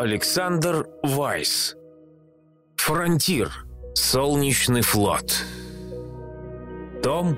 Александр Вайс. Фронтир. Солнечный флот. Том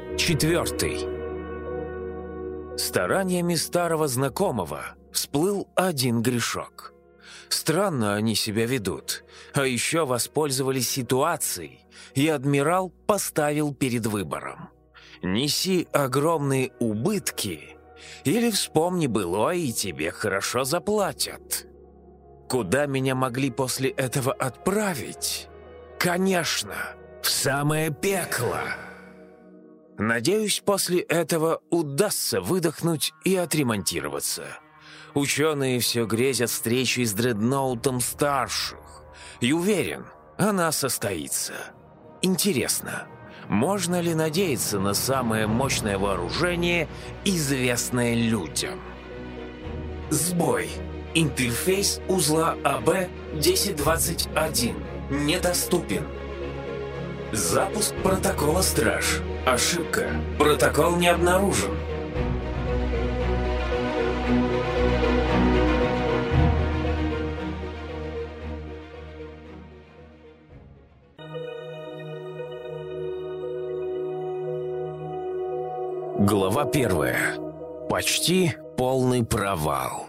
4. Стараниями старого знакомого всплыл один грешок. Странно они себя ведут, а еще воспользовались ситуацией, и адмирал поставил перед выбором: неси огромные убытки или вспомни былое, и тебе хорошо заплатят. Куда меня могли после этого отправить? Конечно, в самое пекло. Надеюсь, после этого удастся выдохнуть и отремонтироваться. Ученые все грезят встречей с дредноутом старших, и уверен, она состоится. Интересно, можно ли надеяться на самое мощное вооружение, известное людям? Сбой. Интерфейс узла АБ-1021 недоступен. Запуск протокола «Страж». Ошибка. Протокол не обнаружен. Глава 1. Почти полный провал.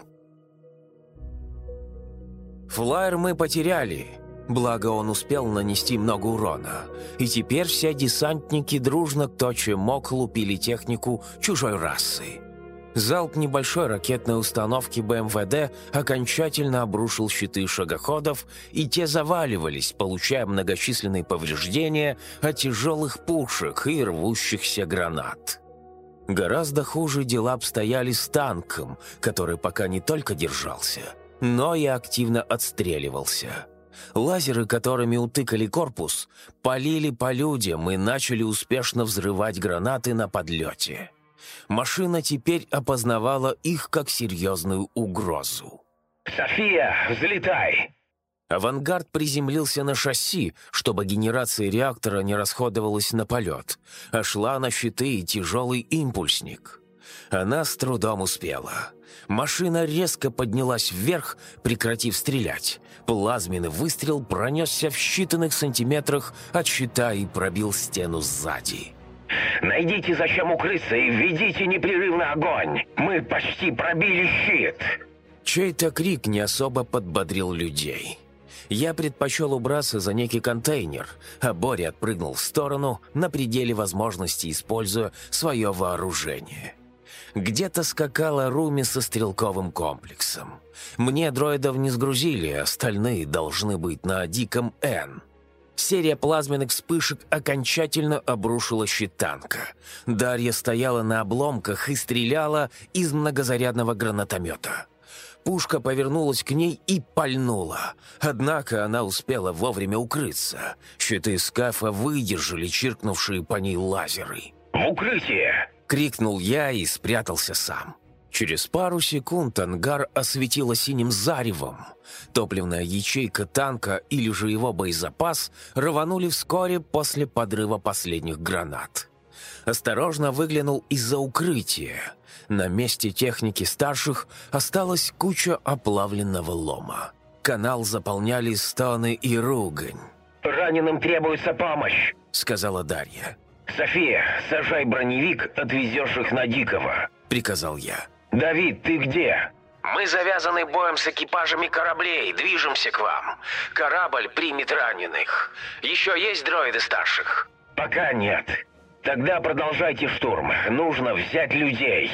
Флайер мы потеряли, благо он успел нанести много урона, и теперь все десантники дружно кто чем мог лупили технику чужой расы. Залп небольшой ракетной установки БМВД окончательно обрушил щиты шагоходов, и те заваливались, получая многочисленные повреждения от тяжелых пушек и рвущихся гранат. Гораздо хуже дела обстояли с танком, который пока не только держался, но и активно отстреливался. Лазеры, которыми утыкали корпус, палили по людям и начали успешно взрывать гранаты на подлете. Машина теперь опознавала их как серьезную угрозу. «София, взлетай!» Авангард приземлился на шасси, чтобы генерация реактора не расходовалась на полет, а шла на щиты и тяжелый импульсник. Она с трудом успела. Машина резко поднялась вверх, прекратив стрелять. Плазменный выстрел пронесся в считанных сантиметрах от щита и пробил стену сзади. «Найдите, зачем укрыться, и введите непрерывный огонь! Мы почти пробили щит!» Чей-то крик не особо подбодрил людей. Я предпочел убраться за некий контейнер, а Боря отпрыгнул в сторону, на пределе возможностей используя свое вооружение. Где-то скакала Руми со стрелковым комплексом. Мне дроидов не сгрузили, остальные должны быть на Диком Н. Серия плазменных вспышек окончательно обрушила щит танка. Дарья стояла на обломках и стреляла из многозарядного гранатомета. Пушка повернулась к ней и пальнула. Однако она успела вовремя укрыться. Щиты скафа выдержали чиркнувшие по ней лазеры. «В укрытие!» — крикнул я и спрятался сам. Через пару секунд ангар осветило синим заревом. Топливная ячейка танка или же его боезапас рванули вскоре после подрыва последних гранат. Осторожно выглянул из-за укрытия. На месте техники старших осталась куча оплавленного лома. Канал заполняли стоны и ругань. «Раненым требуется помощь», — сказала Дарья. «София, сажай броневик, отвезешь их на Дикого», — приказал я. «Давид, ты где?» «Мы завязаны боем с экипажами кораблей, движемся к вам. Корабль примет раненых. Еще есть дроиды старших?» «Пока нет. Тогда продолжайте штурм. Нужно взять людей.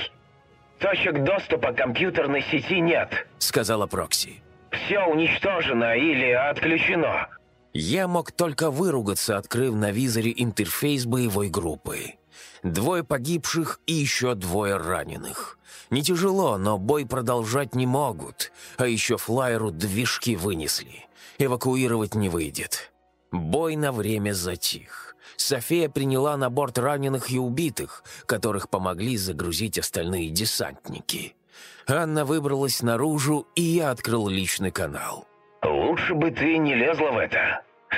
Точек доступа к компьютерной сети нет», — сказала Прокси. «Все уничтожено или отключено». Я мог только выругаться, открыв на визоре интерфейс боевой группы. 2 погибших и еще 2 раненых. Не тяжело, но бой продолжать не могут. А еще флайеру движки вынесли. Эвакуировать не выйдет. Бой на время затих. София приняла на борт раненых и убитых, которых помогли загрузить остальные десантники. Анна выбралась наружу, и я открыл личный канал. «Лучше бы ты не лезла в это.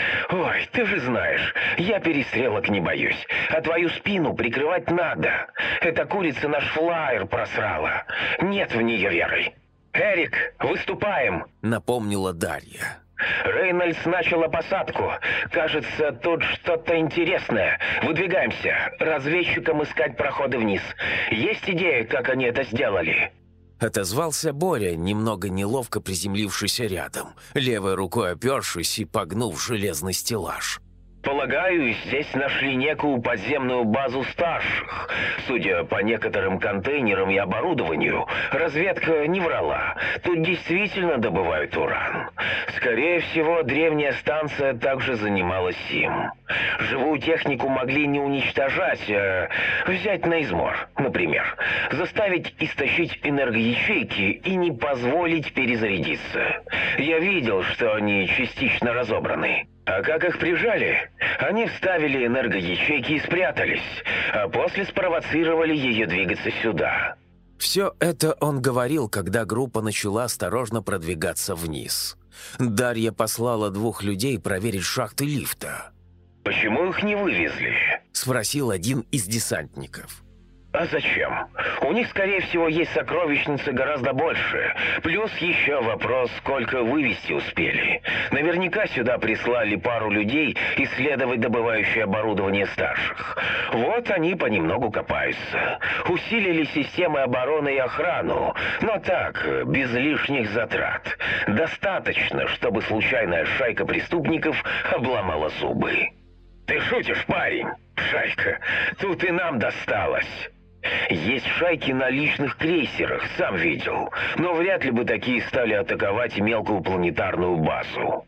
Ой, ты же знаешь, я перестрелок не боюсь, а твою спину прикрывать надо. Эта курица наш флайер просрала. Нет в нее веры». «Эрик, выступаем!» — напомнила Дарья. «Рейнольдс начала посадку. Кажется, тут что-то интересное. Выдвигаемся. Разведчикам искать проходы вниз. Есть идея, как они это сделали?» Отозвался Боря, немного неловко приземлившийся рядом, левой рукой опершись и погнув железный стеллаж. «Полагаю, здесь нашли некую подземную базу старших. Судя по некоторым контейнерам и оборудованию, разведка не врала. Тут действительно добывают уран. Скорее всего, древняя станция также занималась им. Живую технику могли не уничтожать, а взять на измор, например. Заставить истощить энергоячейки и не позволить перезарядиться. Я видел, что они частично разобраны. А как их прижали? Они вставили энергоячейки и спрятались, а после спровоцировали ее двигаться сюда». Все это он говорил, когда группа начала осторожно продвигаться вниз. Дарья послала 2 людей проверить шахты лифта. «Почему их не вывезли?» – спросил один из десантников. «А зачем? У них, скорее всего, есть сокровищницы гораздо больше. Плюс еще вопрос, сколько вывести успели. Наверняка сюда прислали пару людей исследовать добывающее оборудование старших. Вот они понемногу копаются. Усилили системы обороны и охрану, но так, без лишних затрат. Достаточно, чтобы случайная шайка преступников обломала зубы». «Ты шутишь, парень? Шайка. Тут и нам досталось. Есть шайки на личных крейсерах, сам видел. Но вряд ли бы такие стали атаковать мелкую планетарную базу».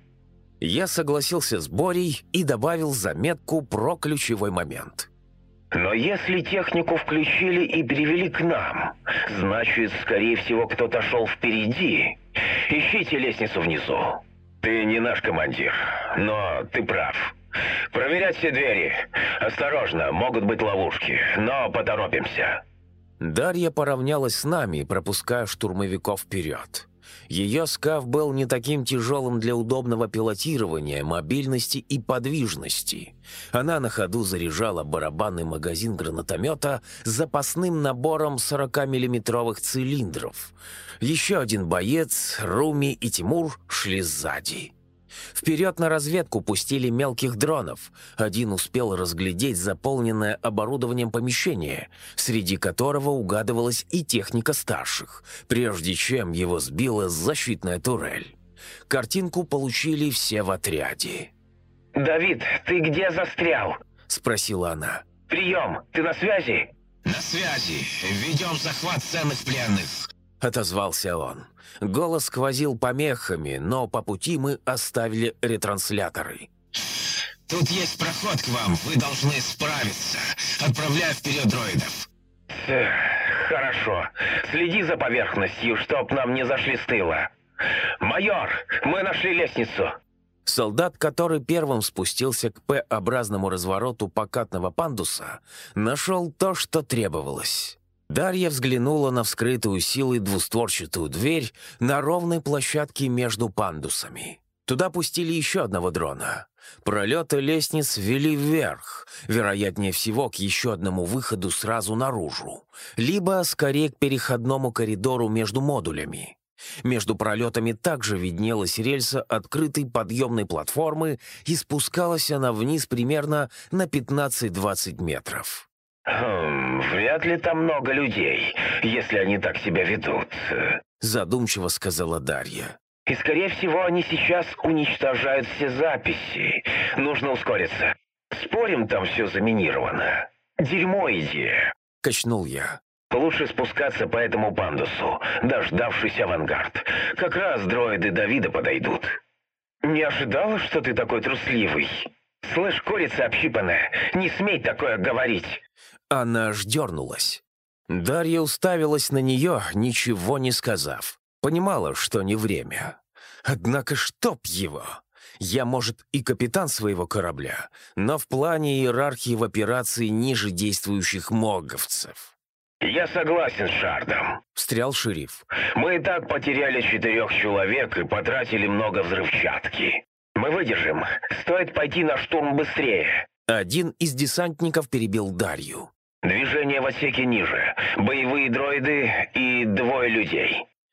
Я согласился с Борей и добавил заметку про ключевой момент. «Но если технику включили и привели к нам, значит, скорее всего, кто-то шел впереди. Ищите лестницу внизу. Ты не наш командир, но ты прав. Проверять все двери. Осторожно, могут быть ловушки, но поторопимся». Дарья поравнялась с нами, пропуская штурмовиков вперед. Ее скаф был не таким тяжелым для удобного пилотирования, мобильности и подвижности. Она на ходу заряжала барабанный магазин гранатомета с запасным набором 40-миллиметровых цилиндров. Еще один боец, Руми и Тимур, шли сзади. Вперед на разведку пустили мелких дронов. Один успел разглядеть заполненное оборудованием помещение, среди которого угадывалась и техника старших, прежде чем его сбила защитная турель. Картинку получили все в отряде. «Давид, ты где застрял?» – спросила она. «Прием, ты на связи?» «На связи. Ведем захват ценных пленных», — отозвался он. Голос сквозил помехами, но по пути мы оставили ретрансляторы. «Тут есть проход к вам, вы должны справиться. Отправляю вперед дроидов». «Хорошо. Следи за поверхностью, чтоб нам не зашли с тыла. Майор, мы нашли лестницу». Солдат, который первым спустился к П-образному развороту покатного пандуса, нашел то, что требовалось. Дарья взглянула на вскрытую силой двустворчатую дверь на ровной площадке между пандусами. Туда пустили еще одного дрона. Пролеты лестниц вели вверх, вероятнее всего, к еще одному выходу сразу наружу, либо скорее к переходному коридору между модулями. Между пролетами также виднелась рельса открытой подъемной платформы, и спускалась она вниз примерно на 15-20 метров. «Вряд ли там много людей, если они так себя ведут», — задумчиво сказала Дарья. «И, скорее всего, они сейчас уничтожают все записи. Нужно ускориться. Спорим, там все заминировано. Дерьмо идея», — качнул я. «Лучше спускаться по этому пандусу, дождавшись авангард. Как раз дроиды Давида подойдут». «Не ожидала, что ты такой трусливый? Слышь, курица общипанная, не смей такое говорить». Она аж дернулась. Дарья уставилась на нее, ничего не сказав. Понимала, что не время. Однако чтоб его! Я, может, и капитан своего корабля, но в плане иерархии в операции ниже действующих моговцев. «Я согласен с Шардом», — встрял шериф. «Мы и так потеряли 4 человек и потратили много взрывчатки. Мы выдержим. Стоит пойти на штурм быстрее». Один из десантников перебил Дарью. «Движение в отсеке ниже. Боевые дроиды и 2 людей».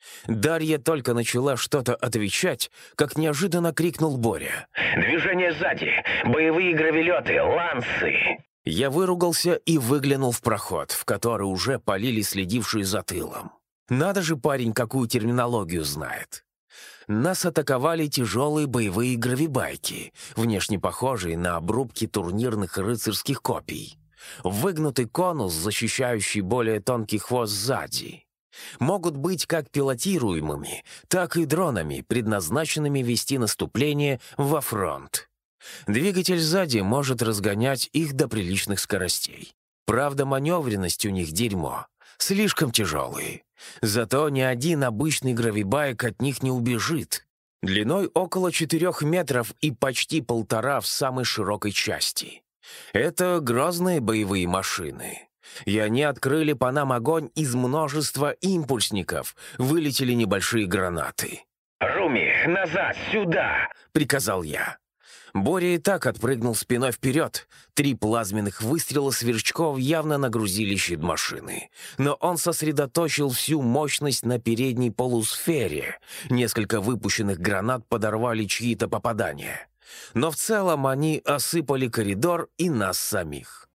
Дарья только начала что-то отвечать, как неожиданно крикнул Боря. «Движение сзади! Боевые гравелеты! Лансы!» Я выругался и выглянул в проход, в который уже полили следившие за тылом. Надо же, парень, какую терминологию знает. Нас атаковали тяжелые боевые гравибайки, внешне похожие на обрубки турнирных рыцарских копий. Выгнутый конус, защищающий более тонкий хвост сзади. Могут быть как пилотируемыми, так и дронами, предназначенными вести наступление во фронт. Двигатель сзади может разгонять их до приличных скоростей. Правда, маневренность у них дерьмо. Слишком тяжелые. Зато ни один обычный гравибайк от них не убежит. Длиной около 4 метров и почти 1,5 в самой широкой части. Это грозные боевые машины. И они открыли по нам огонь из множества импульсников. Вылетели небольшие гранаты. «Руми, назад, сюда!» — приказал я. Боря и так отпрыгнул спиной вперед. 3 плазменных выстрела сверчков явно нагрузили щит машины. Но он сосредоточил всю мощность на передней полусфере. Несколько выпущенных гранат подорвали чьи-то попадания. Но в целом они осыпали коридор и нас самих.